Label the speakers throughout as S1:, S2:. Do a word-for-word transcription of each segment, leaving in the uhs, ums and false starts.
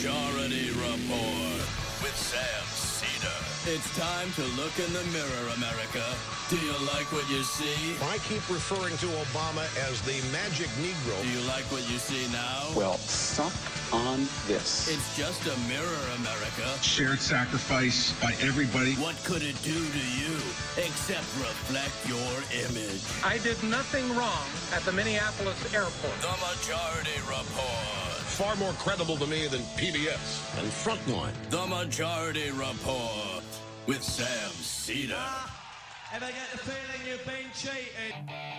S1: Majority Report with Sam Cedar. It's time to look in the mirror, America. Do you like what you see?
S2: I keep referring to Obama as the magic Negro.
S1: Do you like what you see now?
S3: Well, suck on this.
S1: It's just a mirror, America.
S4: Shared sacrifice by everybody.
S1: What could it do to you except reflect your image?
S5: I did nothing wrong at the Minneapolis airport.
S1: The Majority Report.
S2: Far more credible to me than P B S and Frontline.
S1: The Majority Report with Sam Cedar.
S6: If I get the feeling you've been cheated.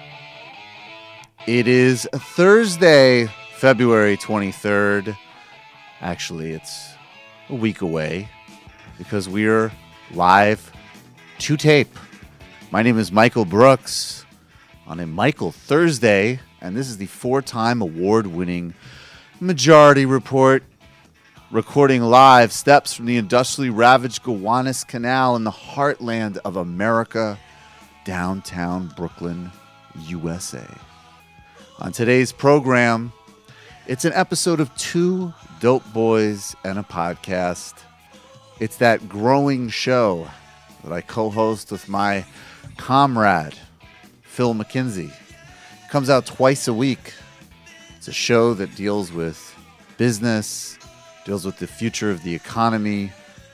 S7: It is Thursday, February twenty-third. Actually, it's a week away because we're live to tape. My name is Michael Brooks on a Michael Thursday, and this is the four-time award-winning Majority Report, recording live steps from the industrially ravaged Gowanus Canal in the heartland of America, downtown Brooklyn, U S A. On today's program, it's an episode of Two Dope Boys and a Podcast. It's that growing show that I co-host with my comrade, Phil McKenzie. It comes out twice a week. It's a show that deals with business, deals with the future of the economy,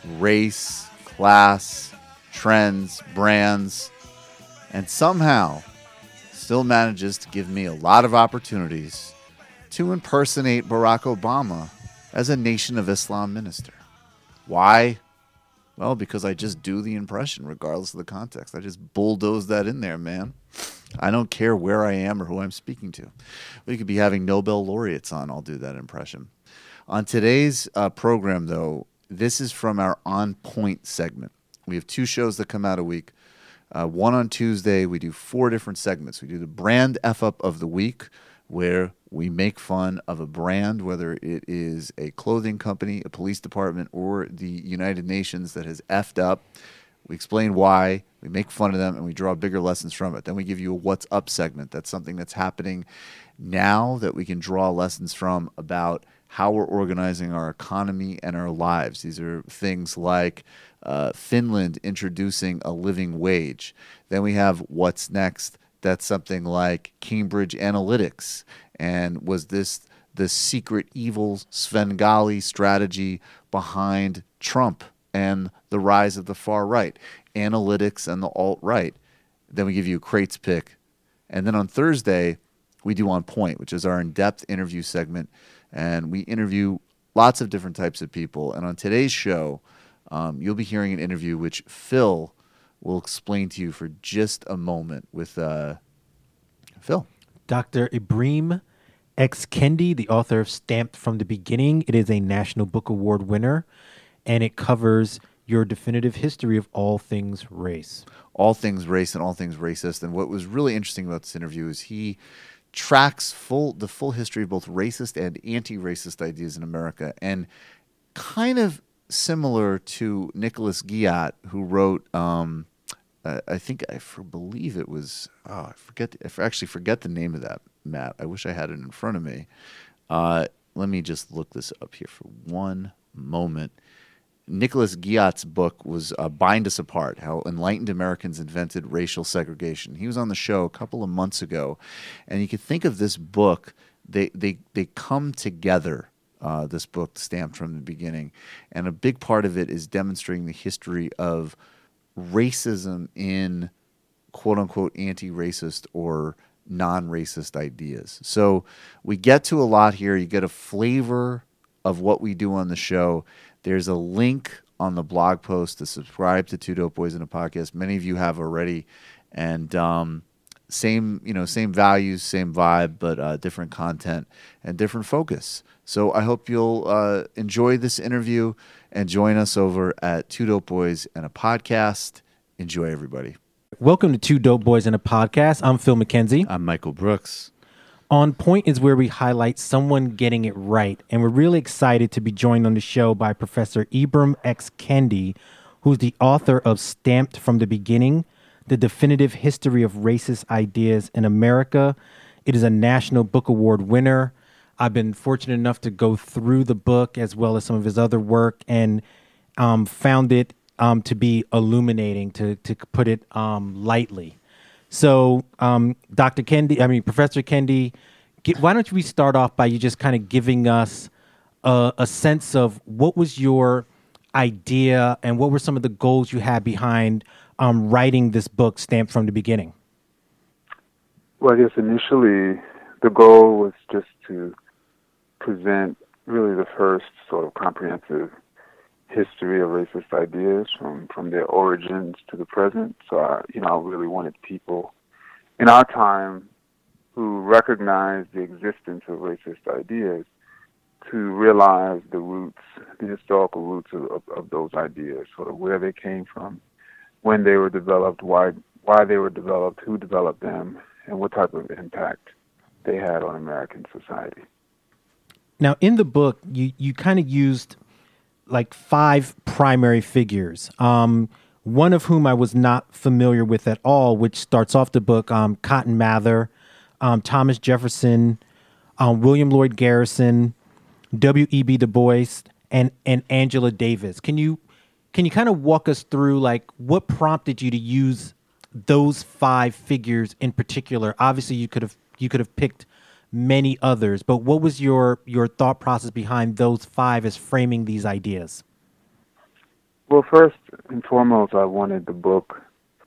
S7: race, class, trends, brands, and somehow still manages to give me a lot of opportunities to impersonate Barack Obama as a Nation of Islam minister. Why? Well, because I just do the impression regardless of the context. I just bulldoze that in there, man. I don't care where I am or who I'm speaking to. We could be having Nobel laureates on. I'll do that impression. On today's uh, program, though, this is from our On Point segment. We have two shows that come out a week. Uh, one on Tuesday, we do four different segments. We do the Brand F-Up of the Week, where we make fun of a brand, whether it is a clothing company, a police department, or the United Nations that has effed up. We explain why, we make fun of them, and we draw bigger lessons from it. Then we give you a What's Up segment. That's something that's happening now that we can draw lessons from about how we're organizing our economy and our lives. These are things like uh, Finland introducing a living wage. Then we have What's Next. That's something like Cambridge Analytics. And was this the secret evil Svengali strategy behind Trump and the rise of the far right? Analytics and the alt-right. Then we give you a Crates pick. And then on Thursday, we do On Point, which is our in-depth interview segment. And we interview lots of different types of people. And on today's show, um, you'll be hearing an interview which Phil will explain to you for just a moment with uh, Phil.
S8: Doctor Ibrahim X. Kendi, the author of Stamped from the Beginning. It is a National Book Award winner, and it covers your definitive history of all things race.
S7: All things race and all things racist. And what was really interesting about this interview is he tracks full the full history of both racist and anti-racist ideas in America, and kind of similar to Nicholas Giat, who wrote, um, uh, I think I for, believe it was, oh, I forget, I actually forget the name of that, Matt. I wish I had it in front of me. Uh, let me just look this up here for one moment. Nicholas Giat's book was uh, Bind Us Apart, How Enlightened Americans Invented Racial Segregation. He was on the show a couple of months ago, and you could think of this book, they they, they come together, uh, this book, Stamped from the Beginning, and a big part of it is demonstrating the history of racism in quote-unquote anti-racist or non-racist ideas. So we get to a lot here. You get a flavor of what we do on the show. There's a link on the blog post to subscribe to Two Dope Boys in a Podcast. Many of you have already, and um, same you know same values, same vibe, but uh, different content and different focus. So I hope you'll uh, enjoy this interview and join us over at Two Dope Boys and a Podcast. Enjoy, everybody.
S8: Welcome to Two Dope Boys and a Podcast. I'm Phil McKenzie.
S7: I'm Michael Brooks.
S8: On Point is where we highlight someone getting it right, and we're really excited to be joined on the show by Professor Ibrahim X. Kendi, who's the author of Stamped from the Beginning, The Definitive History of Racist Ideas in America. It is a National Book Award winner. I've been fortunate enough to go through the book as well as some of his other work, and um, found it um, to be illuminating, to to put it um, lightly. So, um, Doctor Kendi, I mean, Professor Kendi, get, why don't we start off by you just kind of giving us a, a sense of what was your idea and what were some of the goals you had behind um, writing this book, Stamped from the Beginning?
S9: Well, I guess initially the goal was just to present really the first sort of comprehensive history of racist ideas from, from their origins to the present. So, I, you know, I really wanted people in our time who recognize the existence of racist ideas to realize the roots, the historical roots of, of, of those ideas, sort of where they came from, when they were developed, why why they were developed, who developed them, and what type of impact they had on American society.
S8: Now, in the book, you, you kind of used like five primary figures, um, one of whom I was not familiar with at all, which starts off the book, um, Cotton Mather, um, Thomas Jefferson, um, William Lloyd Garrison, W E B Du Bois, and, and Angela Davis. Can you can you kind of walk us through like what prompted you to use those five figures in particular? Obviously, you could have you could have picked many others, but what was your your thought process behind those five as framing these ideas?
S9: Well, first and foremost, I wanted the book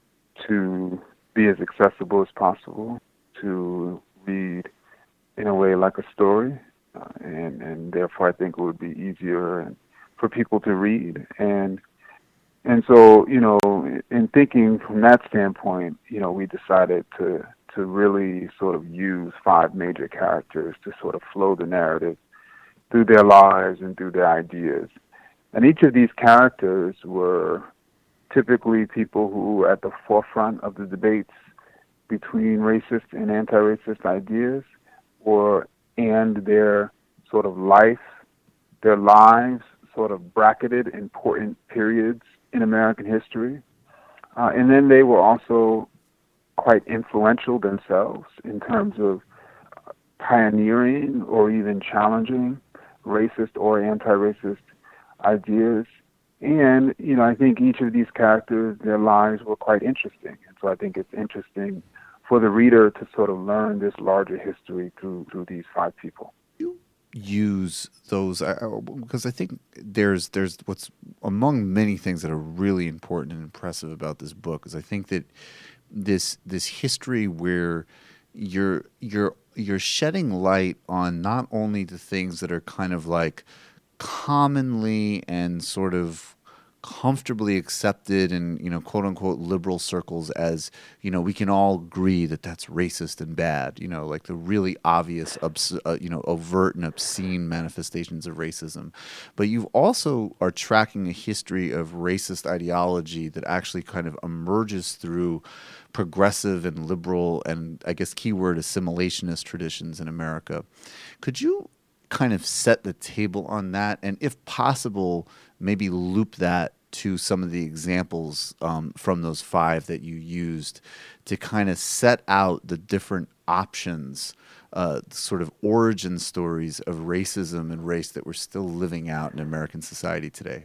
S9: to be as accessible as possible, to read in a way like a story, uh, and, and therefore I think it would be easier and, for people to read. And and so, you know, in thinking from that standpoint, you know, we decided to to really sort of use five major characters to sort of flow the narrative through their lives and through their ideas. And each of these characters were typically people who were at the forefront of the debates between racist and anti-racist ideas, or and their sort of life, their lives sort of bracketed important periods in American history. Uh, and then they were also quite influential themselves in terms of pioneering or even challenging racist or anti-racist ideas. And, you know, I think each of these characters, their lives were quite interesting. And so I think it's interesting for the reader to sort of learn this larger history through through these five people.
S7: You use those uh, because I think there's there's what's among many things that are really important and impressive about this book is I think that this this history where you're you're you're shedding light on not only the things that are kind of like commonly and sort of comfortably accepted in, you know, quote unquote liberal circles as, you know, we can all agree that that's racist and bad, you know, like the really obvious, obs- uh, you know, overt and obscene manifestations of racism. But you also are tracking a history of racist ideology that actually kind of emerges through progressive and liberal and I guess keyword assimilationist traditions in America. Could you kind of set the table on that, and if possible, maybe loop that to some of the examples um, from those five that you used to kind of set out the different options, uh, sort of origin stories of racism and race that we're still living out in American society today?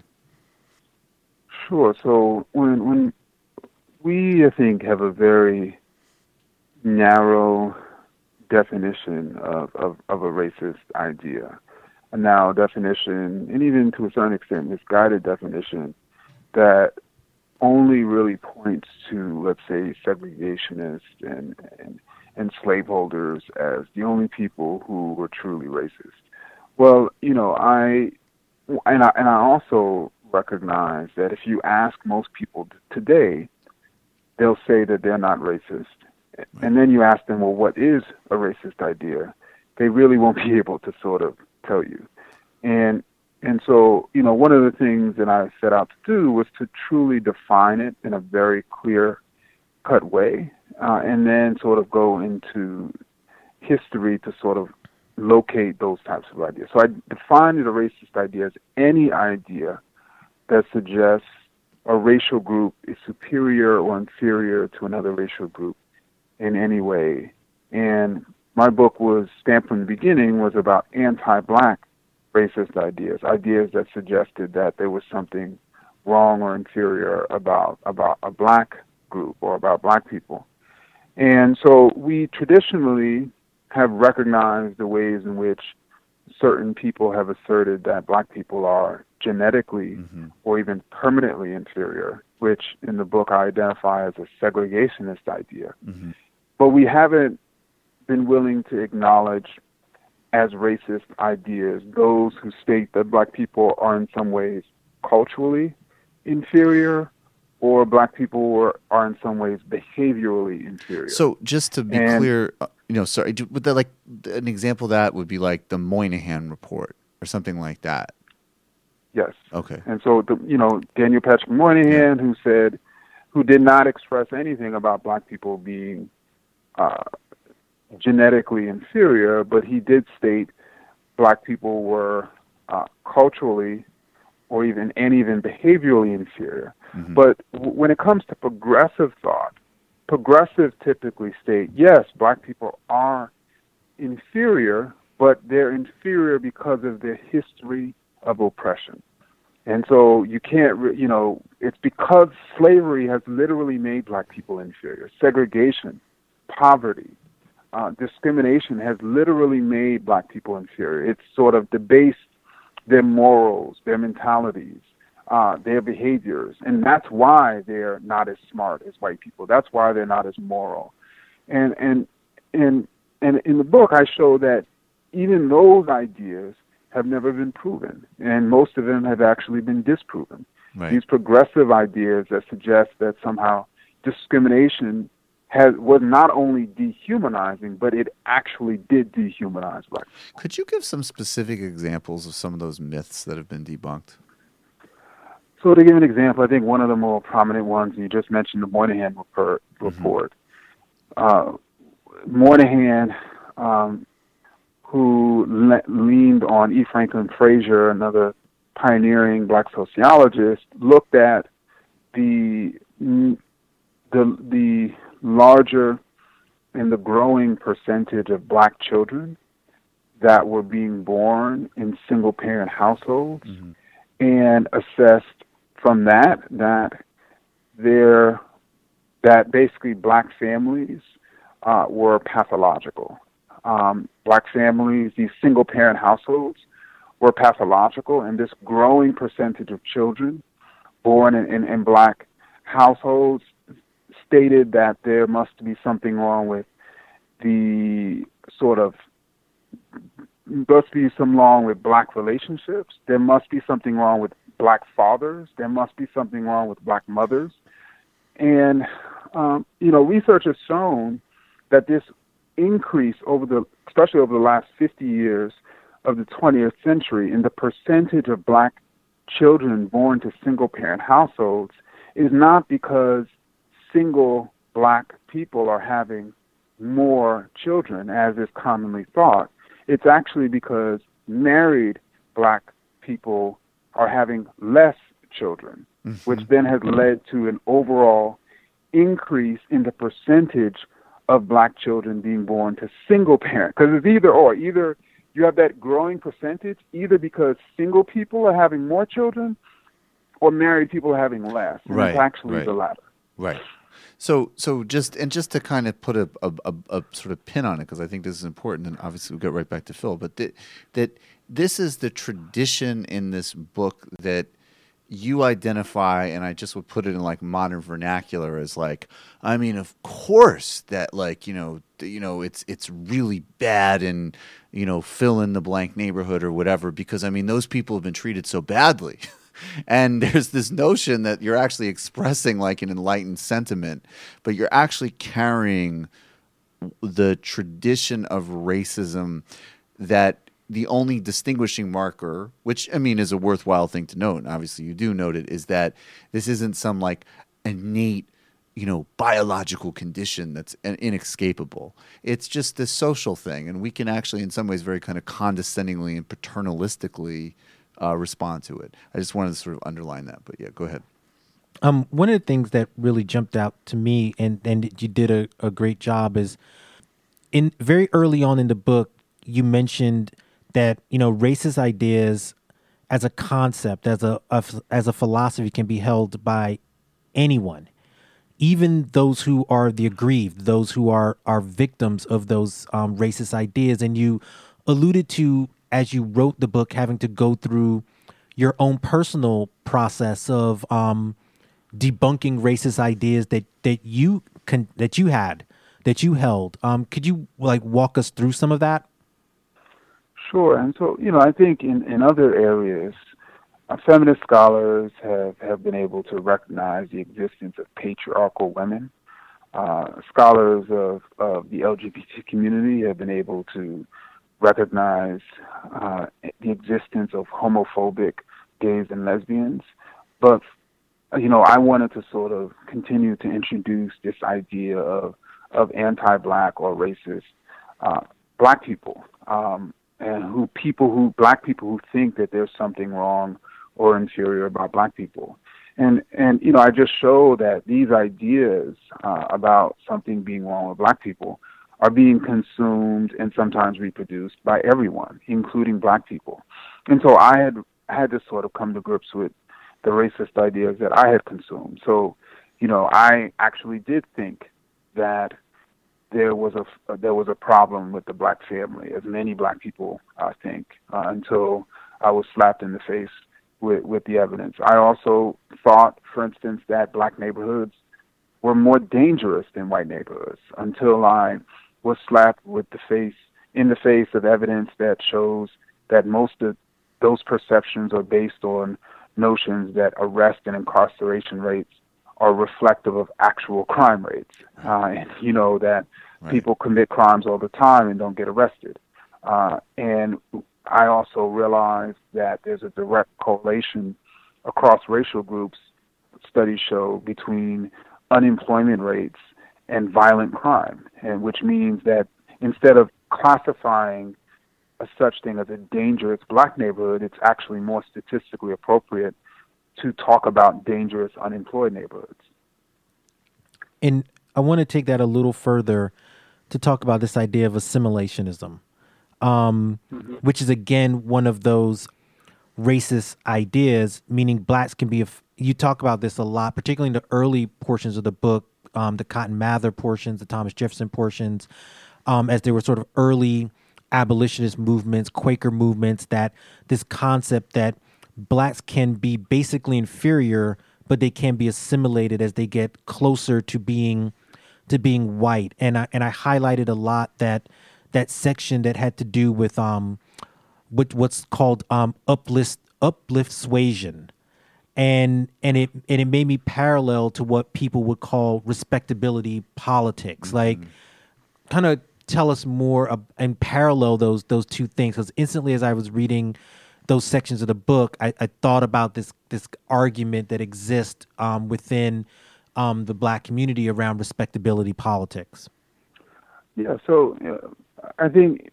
S9: Sure. So when when we, I think, have a very narrow definition of, of, of a racist idea. A narrow definition, and even to a certain extent misguided definition, that only really points to, let's say, segregationists and, and, and slaveholders as the only people who were truly racist. Well, you know, I and I, and I also recognize that if you ask most people today, they'll say that they're not racist. And then you ask them, well, what is a racist idea? They really won't be able to sort of tell you. And and so, you know, one of the things that I set out to do was to truly define it in a very clear-cut way, uh, and then sort of go into history to sort of locate those types of ideas. So I defined a racist idea as any idea that suggests a racial group is superior or inferior to another racial group in any way. And my book was stamped from the beginning was about anti-black racist ideas, ideas that suggested that there was something wrong or inferior about about a black group or about black people. And so we traditionally have recognized the ways in which certain people have asserted that black people are genetically mm-hmm. or even permanently inferior, which in the book I identify as a segregationist idea. Mm-hmm. But we haven't been willing to acknowledge as racist ideas those who state that black people are in some ways culturally inferior or black people are, are in some ways behaviorally inferior.
S7: So just to be and, clear, uh, you know, sorry, would that like an example of that would be like the Moynihan Report or something like that?
S9: Yes.
S7: Okay.
S9: And so, the, you know, Daniel Patrick Moynihan, yeah. who said, who did not express anything about black people being uh, genetically inferior, but he did state black people were uh, culturally or even and even behaviorally inferior. Mm-hmm. But w- when it comes to progressive thought, progressives typically state, yes, black people are inferior, but they're inferior because of their history of oppression. And so you can't, re- you know, it's because slavery has literally made black people inferior. Segregation, poverty, uh, discrimination has literally made black people inferior. It's sort of debased their morals, their mentalities, uh, their behaviors. And that's why they're not as smart as white people. That's why they're not as moral. And and and and in the book, I show that even those ideas have never been proven, and most of them have actually been disproven. Right. These progressive ideas that suggest that somehow discrimination has was not only dehumanizing, but it actually did dehumanize black people.
S7: Could you give some specific examples of some of those myths that have been debunked?
S9: So to give an example, I think one of the more prominent ones, you just mentioned the Moynihan report. report. Mm-hmm. Uh, Moynihan, um, who le- leaned on E. Franklin Frazier, another pioneering black sociologist, looked at the the the larger and the growing percentage of black children that were being born in single-parent households, mm-hmm. and assessed from that that there that basically black families uh, were pathological. Um, black families, these single-parent households, were pathological, and this growing percentage of children born in, in, in black households stated that there must be something wrong with the sort of, must be some wrong with black relationships. There must be something wrong with black fathers. There must be something wrong with black mothers. And, um, you know, research has shown that this increase over the, especially over the last fifty years of the twentieth century, in the percentage of black children born to single-parent households is not because single black people are having more children, as is commonly thought. It's actually because married black people are having less children, mm-hmm. which then has led to an overall increase in the percentage of black children being born to single parent. Because it's either or. Either you have that growing percentage, either because single people are having more children or married people are having less. And
S7: right,
S9: it's actually
S7: right.
S9: the latter.
S7: Right. So, so just and just to kind of put a, a, a, a sort of pin on it, because I think this is important, and obviously we'll get right back to Phil, but that that this is the tradition in this book that you identify, and I just would put it in like modern vernacular as like, I mean, of course that like, you know, you know, it's it's really bad in, you know, fill in the blank neighborhood or whatever, because I mean, those people have been treated so badly. And there's this notion that you're actually expressing like an enlightened sentiment, but you're actually carrying the tradition of racism that the only distinguishing marker, which I mean is a worthwhile thing to note, and obviously you do note it, is that this isn't some like innate, you know, biological condition that's inescapable. It's just this social thing, and we can actually in some ways very kind of condescendingly and paternalistically Uh, respond to it. I just wanted to sort of underline that, but yeah, go ahead.
S8: Um, one of the things that really jumped out to me, and, and you did a, a great job, is in very early on in the book, you mentioned that, you know, racist ideas as a concept, as a, a as a philosophy can be held by anyone, even those who are the aggrieved, those who are, are victims of those um, racist ideas. And you alluded to, as you wrote the book, having to go through your own personal process of um, debunking racist ideas that, that you con- that you had, that you held. Um, could you like walk us through some of that?
S9: Sure. And so, you know, I think in, in other areas, uh, feminist scholars have, have been able to recognize the existence of patriarchal women. Uh, scholars of, of the L G B T community have been able to recognize uh, the existence of homophobic gays and lesbians. But, you know, I wanted to sort of continue to introduce this idea of, of anti-black or racist uh, black people. Um, and who people who black people who think that there's something wrong or inferior about black people. And, and you know, I just show that these ideas uh, about something being wrong with black people are being consumed and sometimes reproduced by everyone, including black people. And so I had had to sort of come to grips with the racist ideas that I had consumed. So, you know, I actually did think that there was a uh, there was a problem with the black family, as many black people uh, think, uh, until I was slapped in the face with, with the evidence. I also thought, for instance, that black neighborhoods were more dangerous than white neighborhoods until I was slapped with the face in the face of evidence that shows that most of those perceptions are based on notions that arrest and incarceration rates are reflective of actual crime rates. Uh, and you know that right. people commit crimes all the time and don't get arrested. Uh, and I also realized that there's a direct correlation across racial groups, studies show, between unemployment rates and violent crime, and which means that instead of classifying a such thing as a dangerous black neighborhood, it's actually more statistically appropriate to talk about dangerous unemployed neighborhoods.
S8: And I want to take that a little further to talk about this idea of assimilationism, um, mm-hmm. which is, again, one of those racist ideas, meaning blacks can be, a, you talk about this a lot, particularly in the early portions of the book, um, the Cotton Mather portions, the Thomas Jefferson portions, um, as they were sort of early abolitionist movements, Quaker movements, that this concept that blacks can be basically inferior, but they can be assimilated as they get closer to being to being white. And I and I highlighted a lot that that section that had to do with um with what's called um uplift uplift suasion. And and it and it made me parallel to what people would call respectability politics. Mm-hmm. Like, kind of tell us more uh, and parallel those those two things, because instantly as I was reading those sections of the book, I, I thought about this this argument that exists um, within um, the black community around respectability politics.
S9: Yeah, so uh, I think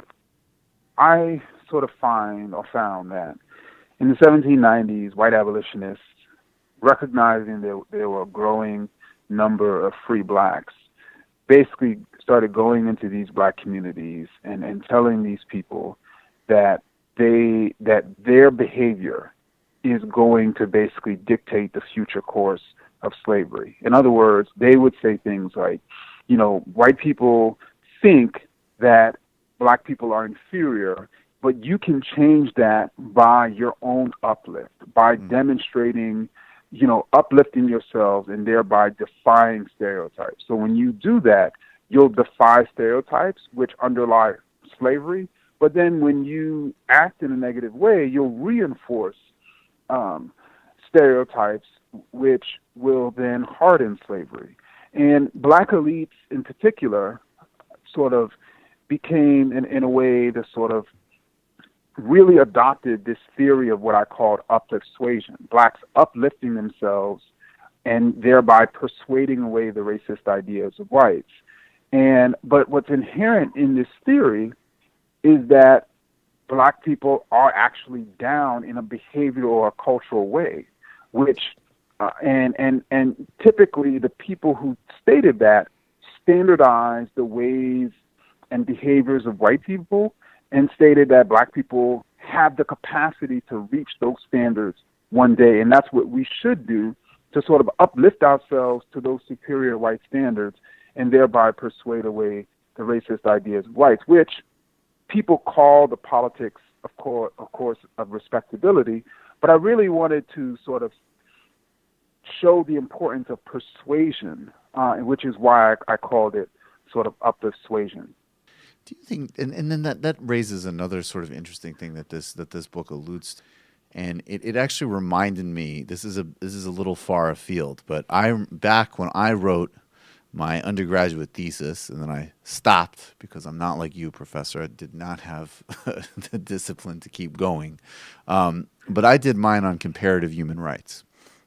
S9: I sort of find or found that in the seventeen nineties, white abolitionists, recognizing that there were a growing number of free blacks, basically started going into these black communities and, and telling these people that they that their behavior is going to basically dictate the future course of slavery. In other words, they would say things like, you know, white people think that black people are inferior, but you can change that by your own uplift, by mm. demonstrating, you know, uplifting yourselves and thereby defying stereotypes. So when you do that, you'll defy stereotypes which underlie slavery. But then when you act in a negative way, you'll reinforce um, stereotypes which will then harden slavery. And black elites in particular sort of became, in, in a way, the sort of really adopted this theory of what I called uplift suasion, blacks uplifting themselves and thereby persuading away the racist ideas of whites. And but what's inherent in this theory is that black people are actually down in a behavioral or cultural way, which uh, and and and typically the people who stated that standardized the ways and behaviors of white people, and stated that black people have the capacity to reach those standards one day, and that's what we should do to sort of uplift ourselves to those superior white standards and thereby persuade away the racist ideas of whites, which people call the politics, of course, of course, of respectability. But I really wanted to sort of show the importance of persuasion, uh, which is why I, I called it sort of upersuasion.
S7: Do you think, and, and then that, that raises another sort of interesting thing that this that this book alludes to, and it, it actually reminded me. This is a this is a little far afield, but I back when I wrote my undergraduate thesis, and then I stopped because I'm not like you, Professor. I did not have the discipline to keep going, um, but I did mine on comparative human rights,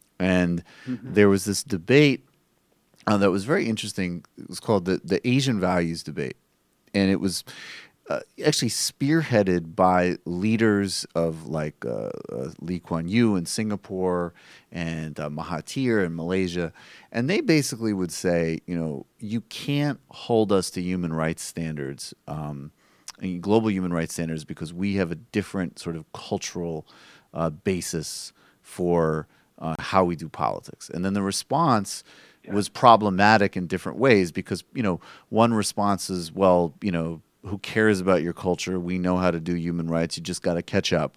S7: and mm-hmm. there was this debate uh, that was very interesting. It was called the the Asian values debate. And it was uh, actually spearheaded by leaders of like uh, uh, Lee Kuan Yew in Singapore and uh, Mahathir in Malaysia. And they basically would say, you know, you can't hold us to human rights standards, um, global human rights standards, because we have a different sort of cultural uh, basis for uh, how we do politics. And then the response was problematic in different ways because, you know, one response is, well, you know, who cares about your culture? We know how to do human rights. You just got to catch up.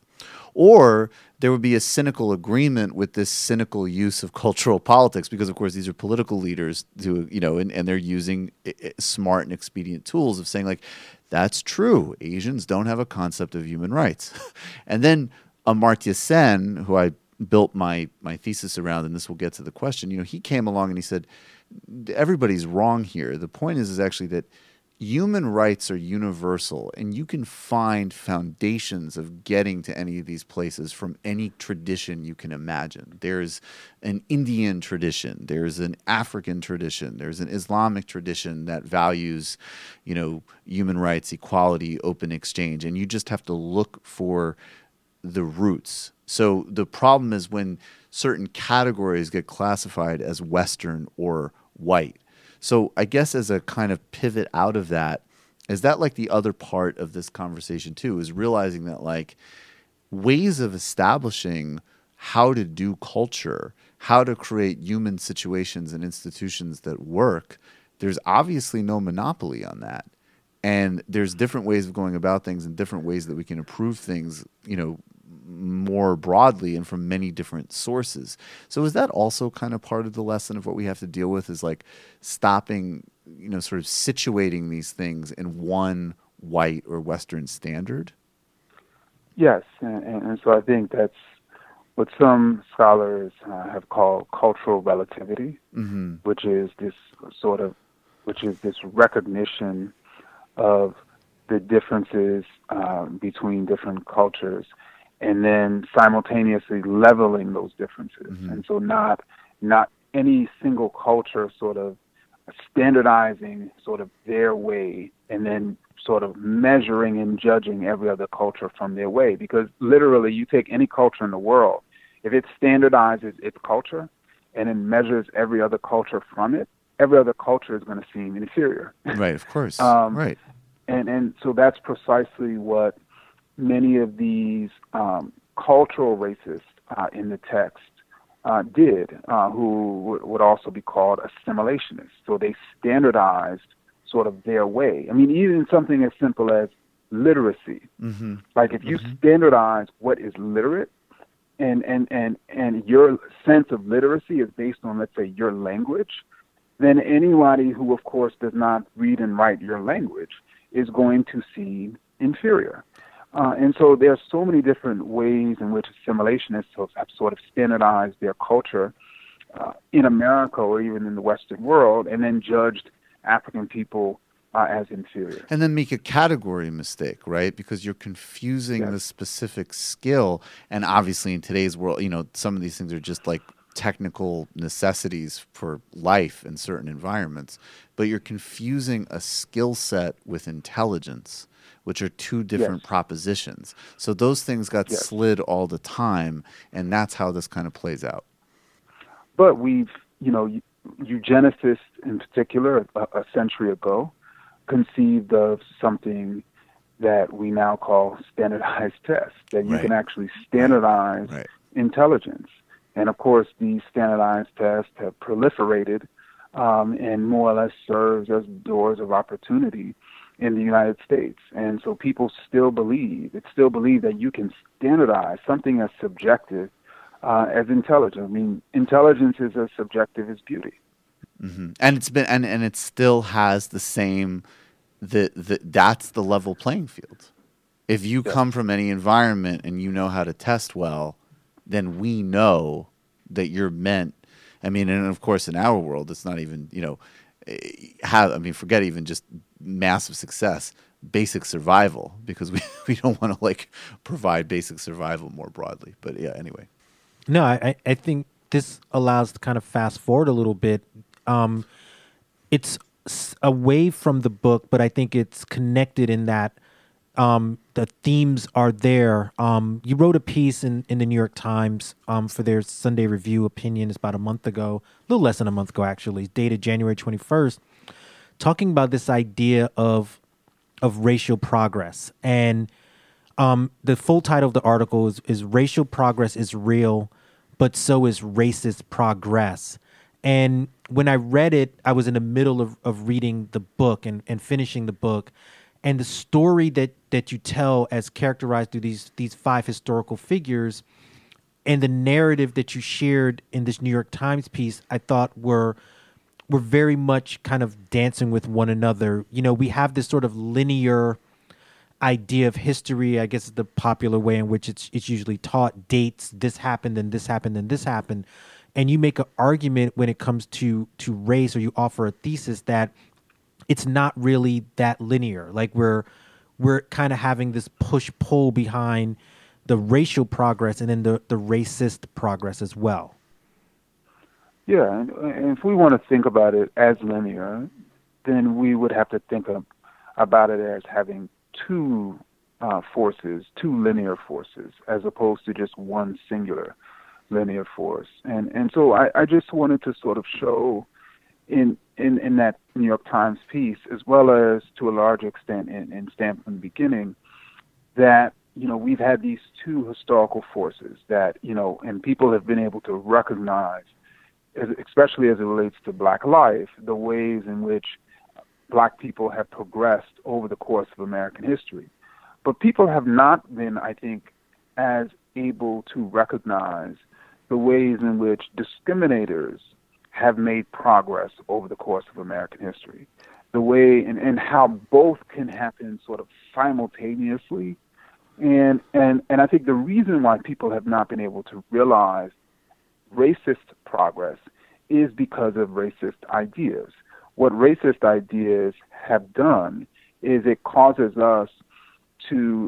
S7: Or there would be a cynical agreement with this cynical use of cultural politics because, of course, these are political leaders who, you know, and, and they're using smart and expedient tools of saying, like, that's true. Asians don't have a concept of human rights. And then Amartya Sen, who I built my my thesis around, and this will get to the question, you know, he came along and he said, everybody's wrong here. The point is, is actually that human rights are universal, and you can find foundations of getting to any of these places from any tradition you can imagine. There's an Indian tradition, there's an African tradition, there's an Islamic tradition that values, you know, human rights, equality, open exchange, and you just have to look for the roots. So the problem is when certain categories get classified as Western or white. So I guess as a kind of pivot out of that, is that like the other part of this conversation too, is realizing that like ways of establishing how to do culture, how to create human situations and institutions that work, there's obviously no monopoly on that. And there's different ways of going about things and different ways that we can improve things, you know, more broadly and from many different sources. So is that also kind of part of the lesson of what we have to deal with, is like stopping, you know, sort of situating these things in one white or Western standard?
S9: Yes, and, and so I think that's what some scholars uh, have called cultural relativity, mm-hmm. which is this sort of, which is this recognition of the differences uh, between different cultures, and then simultaneously leveling those differences. Mm-hmm. And so not not any single culture sort of standardizing sort of their way and then sort of measuring and judging every other culture from their way. Because literally you take any culture in the world, if it standardizes its culture and then measures every other culture from it, every other culture is going to seem inferior.
S7: Right, of course.
S9: um,
S7: right.
S9: And, and so that's precisely what many of these um, cultural racists uh, in the text uh, did, uh, who w- would also be called assimilationists. So they standardized sort of their way. I mean, even something as simple as literacy. Mm-hmm. Like if you mm-hmm. standardize what is literate, and, and, and, and your sense of literacy is based on, let's say, your language, then anybody who, of course, does not read and write your language is going to seem inferior. Uh, and so there are so many different ways in which assimilationists have sort of standardized their culture uh, in America or even in the Western world, and then judged African people uh, as inferior.
S7: And then make a category mistake, right? Because you're confusing yes. the specific skill. And obviously in today's world, you know, some of these things are just like technical necessities for life in certain environments, but you're confusing a skill set with intelligence, which are two different yes. propositions. So those things got yes. slid all the time, and that's how this kind of plays out.
S9: But we've, you know, eugenicists in particular, a, a century ago, conceived of something that we now call standardized tests, that you
S7: Right.
S9: can actually standardize
S7: Right.
S9: intelligence. And of course, these standardized tests have proliferated um, and more or less serves as doors of opportunity in the United States. And so people still believe, it's still believed that you can standardize something as subjective uh, as intelligence. I mean, intelligence is as subjective as beauty.
S7: hmm And it's been and, and it still has the same the, the that's the level playing field. If you
S9: Yeah.
S7: come from any environment and you know how to test well, then we know that you're meant. I mean, and of course, in our world, it's not even, you know, eh, have, I mean, forget even just massive success, basic survival, because we, we don't want to like provide basic survival more broadly. But yeah, anyway.
S8: No, I, I think this allows to kind of fast forward a little bit. Um, it's s- away from the book, but I think it's connected in that um, the themes are there. Um, you wrote a piece in, in the New York Times um, for their Sunday Review opinion. It's about a month ago, a little less than a month ago, actually, dated January twenty-first, talking about this idea of of racial progress. And um, the full title of the article is, is Racial Progress is Real, but so is Racist Progress. And when I read it, I was in the middle of, of reading the book and, and finishing the book. And the story that, that you tell as characterized through these these five historical figures and the narrative that you shared in this New York Times piece, I thought were were very much kind of dancing with one another. You know, we have this sort of linear idea of history, I guess is the popular way in which it's it's usually taught, dates, this happened and this happened and this happened. And you make an argument when it comes to to race, or you offer a thesis that it's not really that linear. Like we're we're kind of having this push-pull behind the racial progress and then the, the racist progress as well.
S9: Yeah, and, and if we want to think about it as linear, then we would have to think of, about it as having two uh, forces, two linear forces, as opposed to just one singular linear force. And and so I, I just wanted to sort of show in, in in that New York Times piece, as well as to a large extent in, in Stamped from the Beginning, that, you know, we've had these two historical forces that, you know, and people have been able to recognize, as, especially as it relates to Black life, the ways in which Black people have progressed over the course of American history. But people have not been, I think, as able to recognize the ways in which discriminators have made progress over the course of American history. The way and, and how both can happen sort of simultaneously. And, and, and I think the reason why people have not been able to realize racist progress is because of racist ideas. What racist ideas have done is it causes us to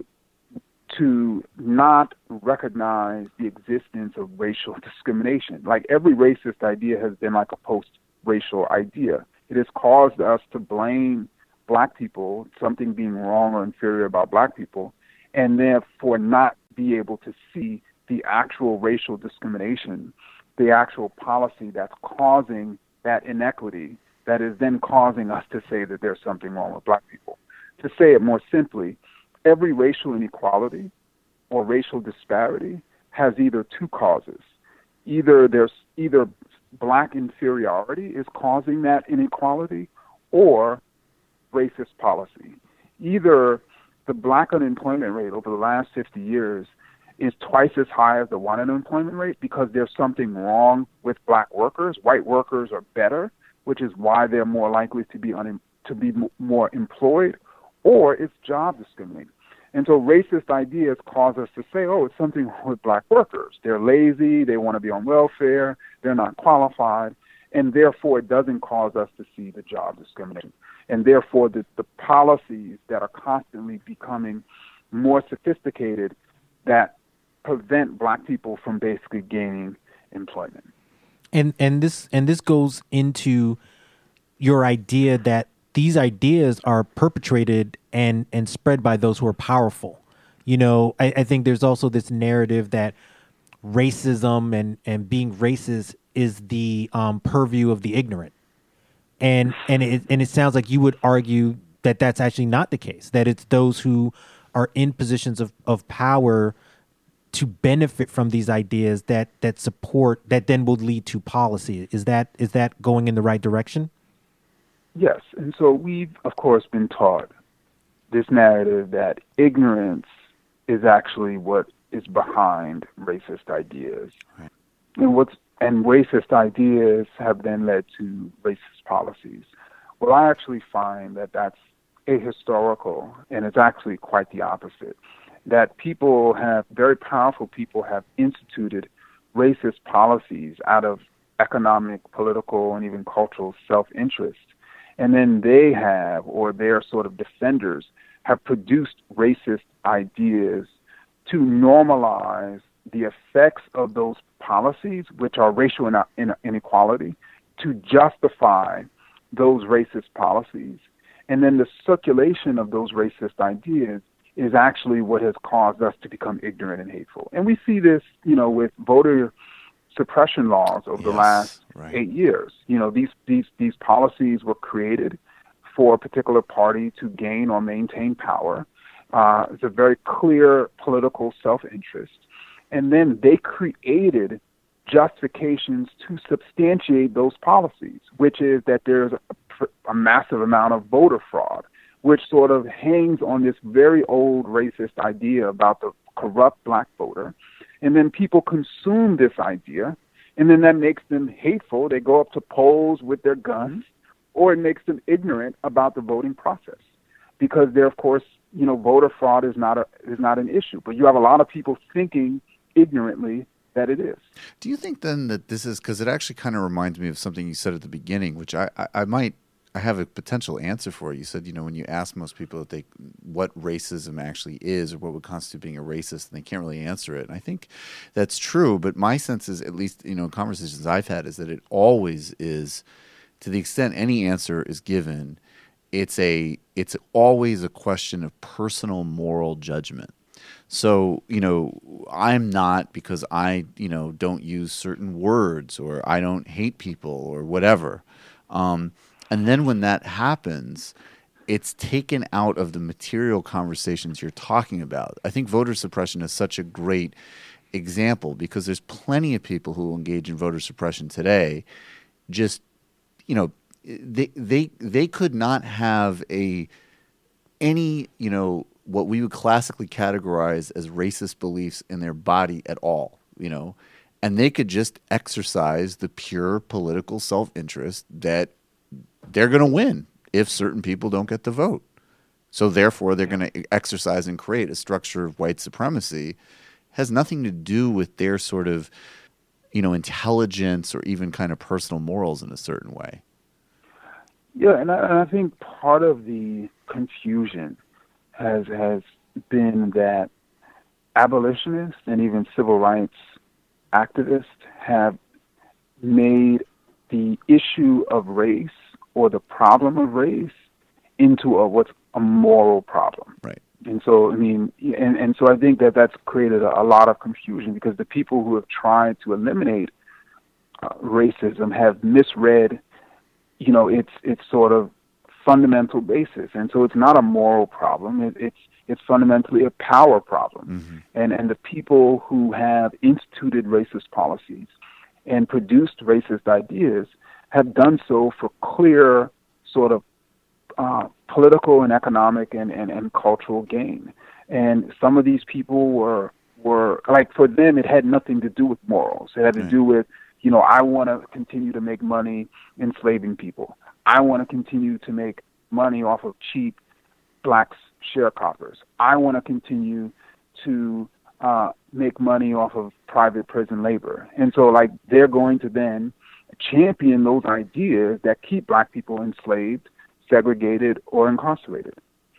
S9: to not recognize the existence of racial discrimination. Like every racist idea has been like a post-racial idea. It has caused us to blame Black people, something being wrong or inferior about Black people, and therefore not be able to see the actual racial discrimination, the actual policy that's causing that inequity, that is then causing us to say that there's something wrong with Black people. To say it more simply, every racial inequality or racial disparity has either two causes. Either there's either Black inferiority is causing that inequality, or racist policy. Either the Black unemployment rate over the last fifty years is twice as high as the white unemployment rate because there's something wrong with Black workers. White workers are better, which is why they're more likely to be un- to be m- more employed, or it's job discrimination. And so racist ideas cause us to say, oh, it's something wrong with Black workers. They're lazy, they want to be on welfare, they're not qualified, and therefore it doesn't cause us to see the job discrimination. And therefore the, the policies that are constantly becoming more sophisticated that prevent Black people from basically gaining employment.
S8: And and this and this goes into your idea that these ideas are perpetrated and, and spread by those who are powerful. You know, I, I think there's also this narrative that racism and, and being racist is the um, purview of the ignorant. And and it and it sounds like you would argue that that's actually not the case, that it's those who are in positions of, of power to benefit from these ideas that that support, that then will lead to policy. Is that is that going in the right direction?
S9: Yes. And so we've, of course, been taught this narrative that ignorance is actually what is behind racist ideas. Right. And what's and racist ideas have then led to racist policies. Well, I actually find that that's ahistorical, and it's actually quite the opposite. That people have, very powerful people have instituted racist policies out of economic, political, and even cultural self-interest. And then they have, or their sort of defenders, have produced racist ideas to normalize the effects of those policies, which are racial inequality, to justify those racist policies. And then the circulation of those racist ideas is actually what has caused us to become ignorant and hateful. And we see this, you know, with voter suppression laws over yes, the last right. eight years. You know, these, these, these policies were created for a particular party to gain or maintain power. Uh, it's a very clear political self-interest. And then they created justifications to substantiate those policies, which is that there's a, a massive amount of voter fraud, which sort of hangs on this very old racist idea about the corrupt black voter. And then people consume this idea, and then that makes them hateful. They go up to polls with their guns, or it makes them ignorant about the voting process, because they're, of course, you know, voter fraud is not a is not an issue. But you have a lot of people thinking ignorantly that it is.
S7: Do you think then that this is, because it actually kind of reminds me of something you said at the beginning, which I, I, I might, I have a potential answer for. You said, you know, when you ask most people if they, what racism actually is or what would constitute being a racist, and they can't really answer it. And I think that's true, but my sense is, at least, you know, conversations I've had, is that it always is, to the extent any answer is given, it's a, it's always a question of personal moral judgment. So, you know, I'm not, because I, you know, don't use certain words, or I don't hate people, or whatever. Um, and then when that happens, it's taken out of the material conversations you're talking about. I think voter suppression is such a great example, because there's plenty of people who engage in voter suppression today. Just, you know, they they they could not have a any, you know, what we would classically categorize as racist beliefs in their body at all, you know, and they could just exercise the pure political self-interest that they're going to win if certain people don't get the vote. So therefore, they're going to exercise and create a structure of white supremacy. Has nothing to do with their sort of, you know, intelligence or even kind of personal morals in a certain way.
S9: Yeah, and I, and I think part of the confusion has has been that abolitionists and even civil rights activists have made the issue of race, or the problem of race, into a what's a moral problem.
S7: Right.
S9: And so, I mean, and, and so I think that that's created a, a lot of confusion, because the people who have tried to eliminate uh, racism have misread, you know, its its sort of fundamental basis. And so it's not a moral problem. It, it's it's fundamentally a power problem. Mm-hmm. And and the people who have instituted racist policies and produced racist ideas have done so for clear sort of uh, political and economic and, and, and cultural gain. And some of these people were, were, like, for them, it had nothing to do with morals. It had to right. do with, you know, I want to continue to make money enslaving people. I want to continue to make money off of cheap black sharecroppers. I want to continue to uh, make money off of private prison labor. And so, like, they're going to then champion those ideas that keep black people enslaved, segregated, or incarcerated.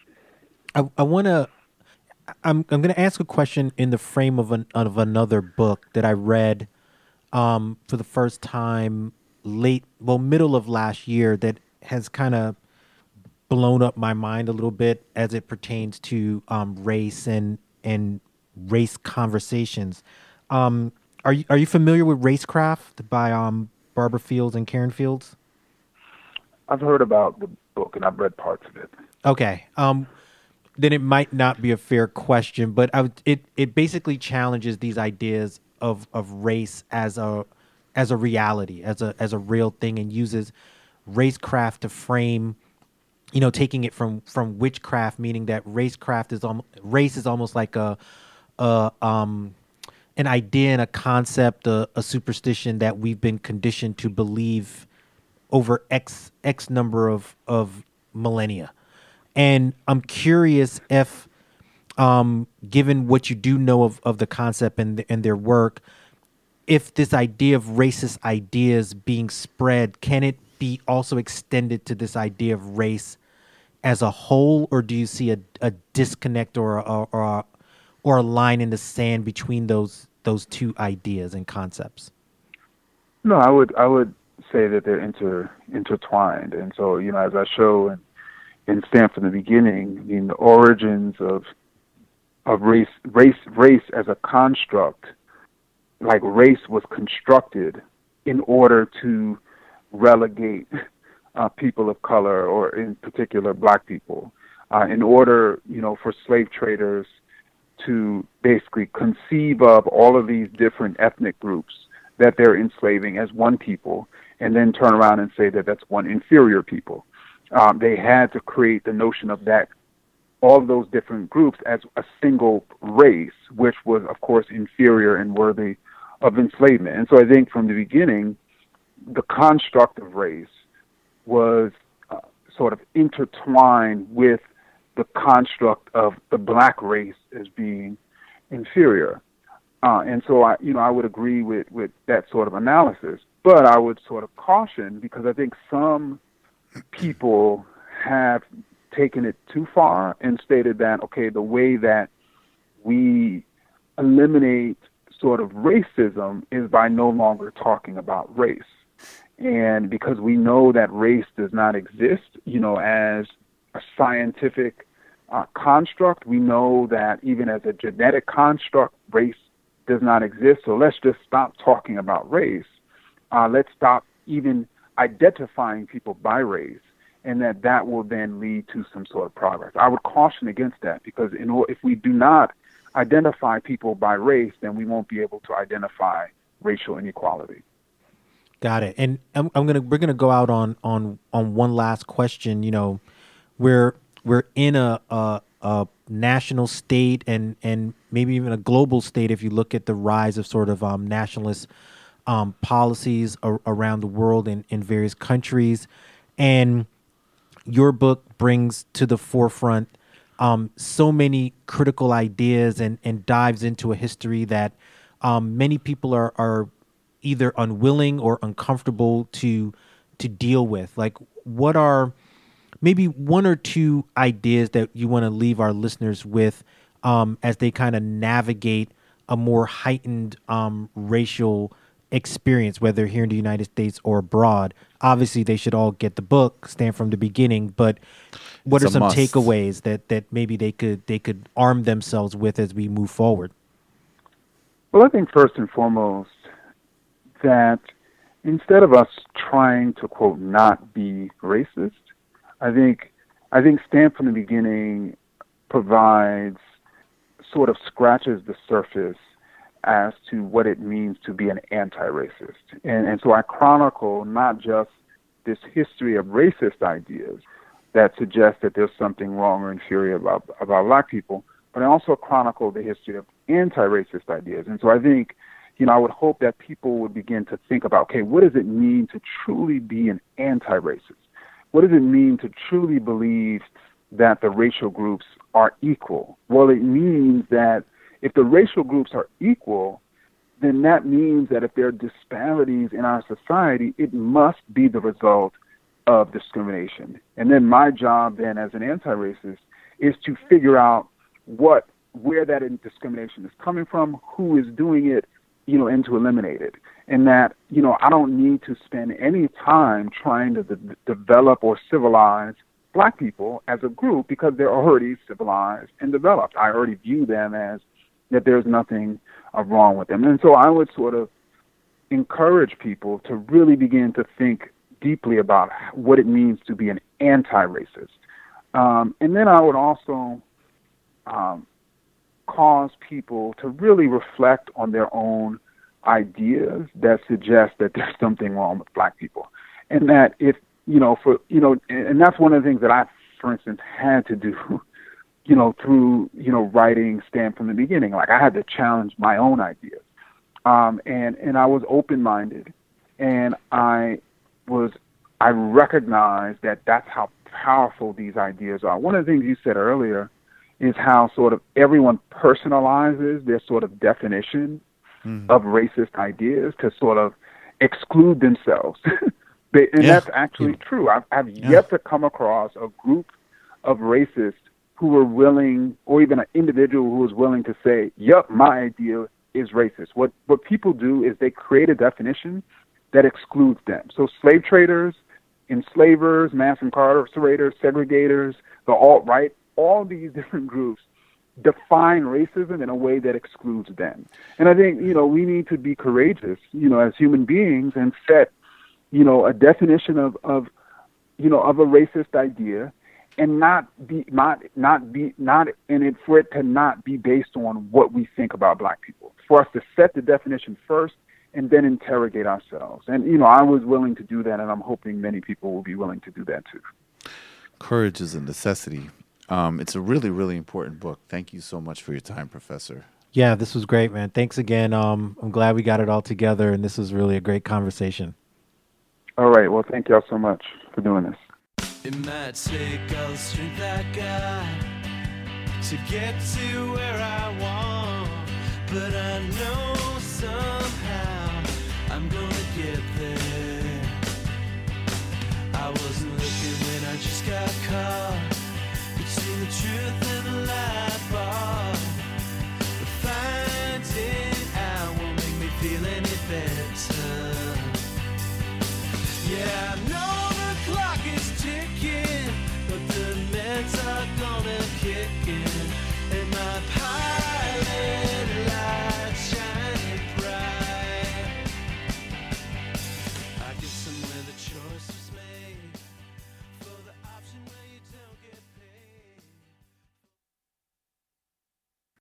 S8: I, I want to, I'm I'm going to ask a question in the frame of an of another book that I read um, for the first time late, well, middle of last year, that has kind of blown up my mind a little bit as it pertains to um, race and and race conversations. Um, are you are you familiar with Racecraft by um, Barbara Fields and Karen Fields?
S9: I've heard about the book and I've read parts of it.
S8: Okay. Um, then it might not be a fair question, but I would, it it basically challenges these ideas of of race as a as a reality, as a as a real thing, and uses racecraft to frame, you know, taking it from from witchcraft, meaning that racecraft is almost race is almost like a a um an idea and a concept, a, a superstition that we've been conditioned to believe over X X number of of millennia. And I'm curious if, um, given what you do know of, of the concept and, the, and their work, if this idea of racist ideas being spread, can it be also extended to this idea of race as a whole, or do you see a, a disconnect or a, or a, or a line in the sand between those those two ideas and concepts?
S9: No, I would I would say that they're inter intertwined, and so you know, as I show in in Stamped from the Beginning, I mean, the origins of of race, race, race as a construct, like race was constructed in order to relegate uh, people of color, or in particular black people, uh, in order, you know, for slave traders to basically conceive of all of these different ethnic groups that they're enslaving as one people, and then turn around and say that that's one inferior people. Um, they had to create the notion of that, all of those different groups as a single race, which was, of course, inferior and worthy of enslavement. And so I think from the beginning, the construct of race was uh, sort of intertwined with the construct of the black race as being inferior. Uh, and so I, you know, I would agree with, with that sort of analysis, but I would sort of caution, because I think some people have taken it too far and stated that, okay, the way that we eliminate sort of racism is by no longer talking about race. And because we know that race does not exist, you know, as a scientific uh, construct, we know that even as a genetic construct, race does not exist. So let's just stop talking about race. Uh, let's stop even identifying people by race, and that that will then lead to some sort of progress. I would caution against that, because in, if we do not identify people by race, then we won't be able to identify racial inequality.
S8: Got it. And I'm, I'm gonna we're gonna go out on on on one last question. You know, we're we're in a a, a national state and and maybe even a global state if you look at the rise of sort of um, nationalist um, policies ar- around the world in, in various countries. And your book brings to the forefront um, so many critical ideas and, and dives into a history that um, many people are, are either unwilling or uncomfortable to to deal with. Like, what are maybe one or two ideas that you want to leave our listeners with um, as they kind of navigate a more heightened um, racial experience, whether here in the United States or abroad? Obviously, they should all get the book, Stamped from the Beginning. But what
S7: It's
S8: are some
S7: must.
S8: takeaways that that maybe they could they could arm themselves with as we move forward?
S9: Well, I think first and foremost that instead of us trying to, quote, not be racist, I think I think Stamped from the Beginning provides, sort of scratches the surface as to what it means to be an anti-racist. And, and so I chronicle not just this history of racist ideas that suggest that there's something wrong or inferior about, about black people, but I also chronicle the history of anti-racist ideas. And so I think, you know, I would hope that people would begin to think about, okay, what does it mean to truly be an anti-racist? What does it mean to truly believe that the racial groups are equal? Well, it means that if the racial groups are equal, then that means that if there are disparities in our society, it must be the result of discrimination. And then my job then as an anti-racist is to figure out what, where that discrimination is coming from, who is doing it, you know, and to eliminate it. And that, you know, I don't need to spend any time trying to de- develop or civilize black people as a group, because they're already civilized and developed. I already view them as that there's nothing uh, wrong with them. And so I would sort of encourage people to really begin to think deeply about what it means to be an anti-racist. Um, and then I would also um, cause people to really reflect on their own ideas that suggest that there's something wrong with black people. And that if, you know, for, you know, and that's one of the things that I, for instance, had to do, you know, through, you know, writing Stamped from the beginning. Like, I had to challenge my own ideas. Um, and, and I was open-minded, and I was, I recognized that that's how powerful these ideas are. One of the things you said earlier is how sort of everyone personalizes their sort of definition mm-hmm. of racist ideas to sort of exclude themselves. they, and yeah. that's actually yeah. true. I've, I've yeah. yet to come across a group of racists who were willing, or even an individual who was willing to say, yep, my idea is racist. What what people do is they create a definition that excludes them. So slave traders, enslavers, mass incarcerators, segregators, the alt-right, all these different groups define racism in a way that excludes them. And I think, you know, we need to be courageous, you know, as human beings and set, you know, a definition of, of you know, of a racist idea, and not be not not be not in it for it to not be based on what we think about black people. For us to set the definition first and then interrogate ourselves. And you know, I was willing to do that, and I'm hoping many people will be willing to do that too.
S7: Courage is a necessity. Um, it's a really, really important book. Thank you so much for your time, Professor.
S8: Yeah, this was great, man. Thanks again. Um, I'm glad we got it all together, and this was really a great conversation.
S9: All right. Well, thank y'all so much for doing this.
S6: It might take all the strength I got to get to where I want, but I know somehow I'm gonna get there. I wasn't looking when I just got caught between the truth and the lie.